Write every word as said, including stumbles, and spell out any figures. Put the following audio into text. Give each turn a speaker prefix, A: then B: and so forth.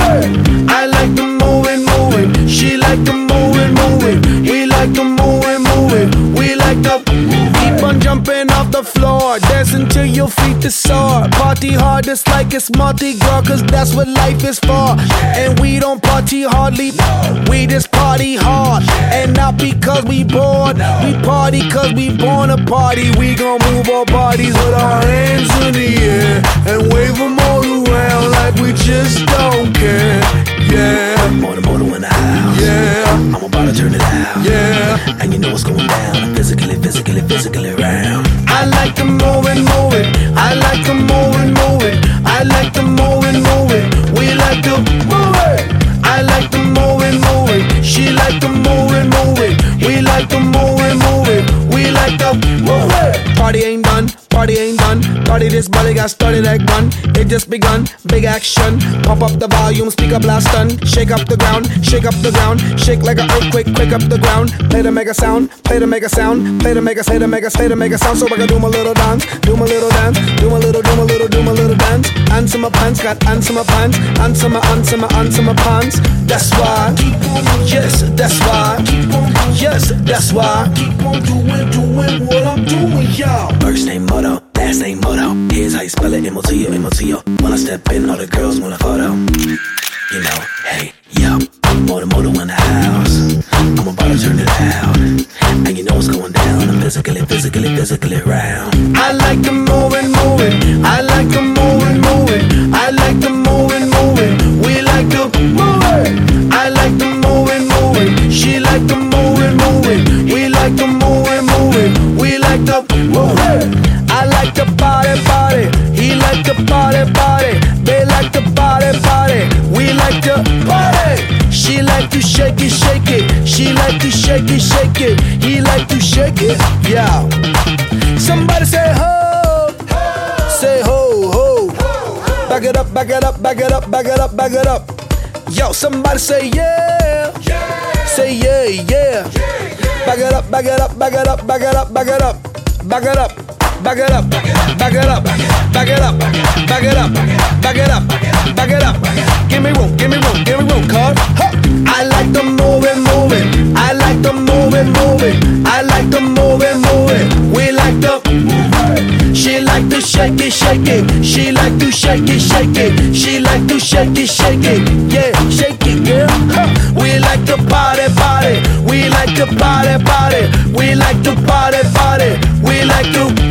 A: it. I like to move it, move it. She like to move it, move it. We like to move it, move it. We like to keep on jumping off the floor, dancing till your feet is sore. Party hard just like it's Mardi Gras, cause that's what life is for. And we don't party hardly, we just party hard. And not because we bored, we party cause we born to party. We gon' move our bodies with our hands in the air and wave them all around like we just don't care. Yeah,
B: Motor, motor in the house.
A: yeah,
B: I'm about to turn it out.
A: yeah.
B: And you know what's going down. Physically, physically, physically round.
A: I like to move it, move it. I like to move it, move it. I like to move it, move it. We like to move it. I like to move it, move it. She like to move it, move it. We like to move it, move it. We like to move it. Party ain't done, party ain't done. Party this body got started like gun. It just begun, big action. Pump up the volume, speak up loud stun. Shake up the ground, shake up the ground. Shake like an earthquake, quake up the ground. Play to make a sound, play to make a sound. Play to make a, say to make a, say to make a sound. So I can do my little dance, do my little dance. Do my little, do my little, do my little dance. Answer my pants, got answer my pants. Answer my, answer my, answer my pants. That's why, keep on, yes, that's why, keep on, yes, that's why, keep on doing, doing what I'm doing, y'all.
B: First name Moto, last name Moto. Here's how you spell it, M O T O, M O T O. When I step in, all the girls want a photo. You know, hey, yo, Moto, Moto in the house. I'm about to turn it out. And you know what's going down. I'm physically, physically, physically round.
A: I like to move it, move it. I like to move it, move it. I like to move it, move it. We like to move it. I like to move it, move it. She like to move it, move it. We like to move it, move it. We like to move it. I like to party, party. He like to party, party. They like to party, party. We like to party. She like to shake it, shake it. She like to shake it, shake it. He like to shake it, yeah. Somebody say ho, say ho, ho. Back it up, back it up, back it up, back it up, back it up. Yo, somebody say yeah, say yeah, yeah. Back it up, back it up, back it up, back it up, back it up, back it up. Back it up, back it up, back it up, back it up, back it up, back it up. Give me room, give me room, give me room, cuz. I like to move it, move it. I like to move it, move it. I like to move it, move it. We like to move it. She like to shake it, shake it. She like to shake it, shake it. She like to shake it, shake it. Yeah, shake it, girl. We like to party, party. We like to party, party. We like to party, party. We like to